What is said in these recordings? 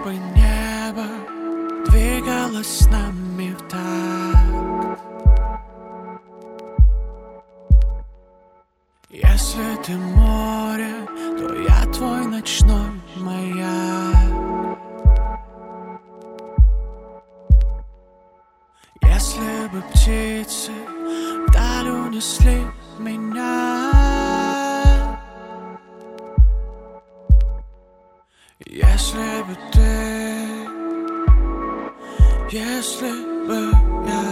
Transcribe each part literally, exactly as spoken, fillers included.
бы небо двигалось с нами в такт. Если ты море, то я твой ночной маяк. Если бы птицы вдаль унесли меня, если бы ты, если бы я.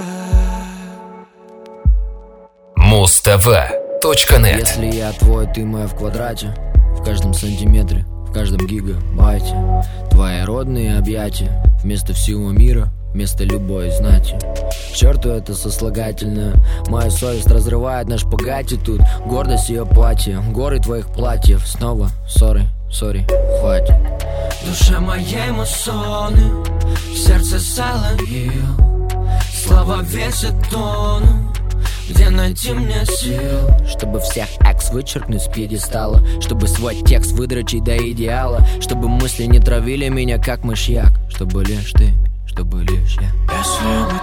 Муз-ТВ точка нет. Если я твой, ты моя в квадрате, в каждом сантиметре, в каждом гигабайте. Твои родные объятия вместо всего мира, вместо любой знати. К черту это сослагательное. Моя совесть разрывает наш шпагате. Тут гордость ее платье, горы твоих платьев. Снова сори, сори, хватит. Душа моей муссоны, сердце соловьил. Слова весят тонну, где найти мне сил? Чтобы всех экс вычеркнуть с пьедестала, чтобы свой текст выдрочить до идеала, чтобы мысли не травили меня как мышьяк, чтобы лишь ты, чтобы лишь я. Если бы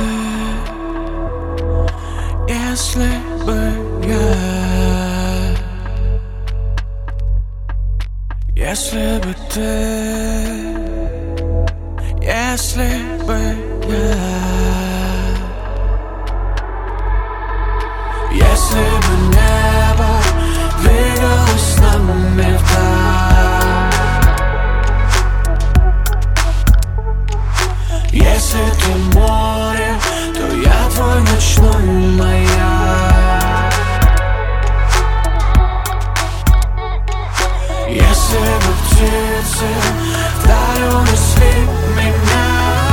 ты, если бы я, если бы ты, если бы я. Если бы небо двигалось с нами в такт. Если ты море, то я твой ночной маяк. Если бы птицы вдаль унесли меня,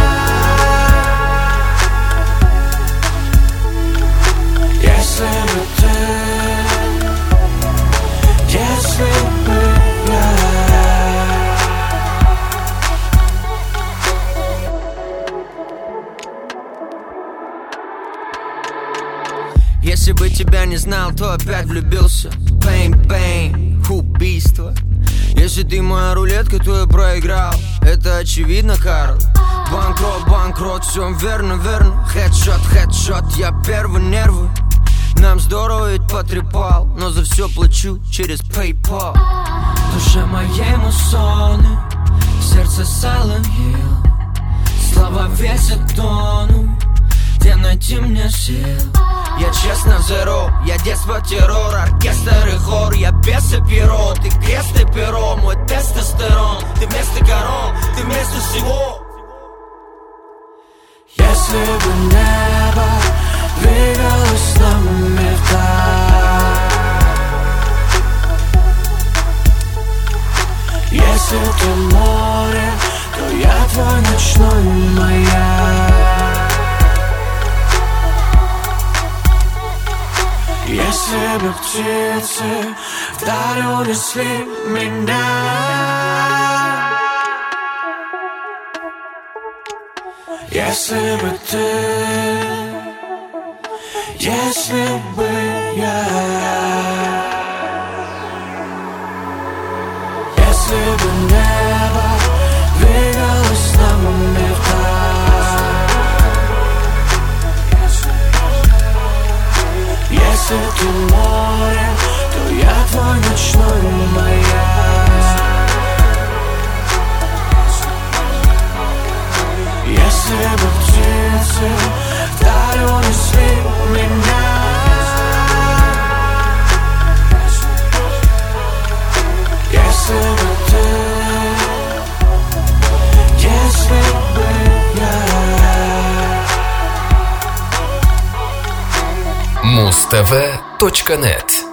если бы ты, если бы я. Если бы тебя не знал, то опять влюбился. Бэйн-бэйн, убийство. Если ты моя рулетка, то я проиграл. Это очевидно, Карл. Банкрот, банкрот, все верно, верно. Хедшот, хедшот, я первый нервы. Нам здорово ведь потрепал, но за все плачу через PayPal. Душа моей муссоны, сердце соловьил. Слова весят тонну, где найти мне сил? Я честно зеро, я детство террор, оркестр и хор. Я бес и перо, ты крест и перо, мой тестостерон. Ты вместо корон, ты вместо всего. Если бы небо двигалось с нами в такт. Если ты море, то я твой ночной маяк. Если бы птицы вдаль унесли меня, если бы ты, если бы я, если бы небо двигалось с нами в такт. Если ты море, то я твой ночной маяк. Если бы птицы вдаль унесли меня, если бы ты, если бы я. Муз-ТВ точка нет.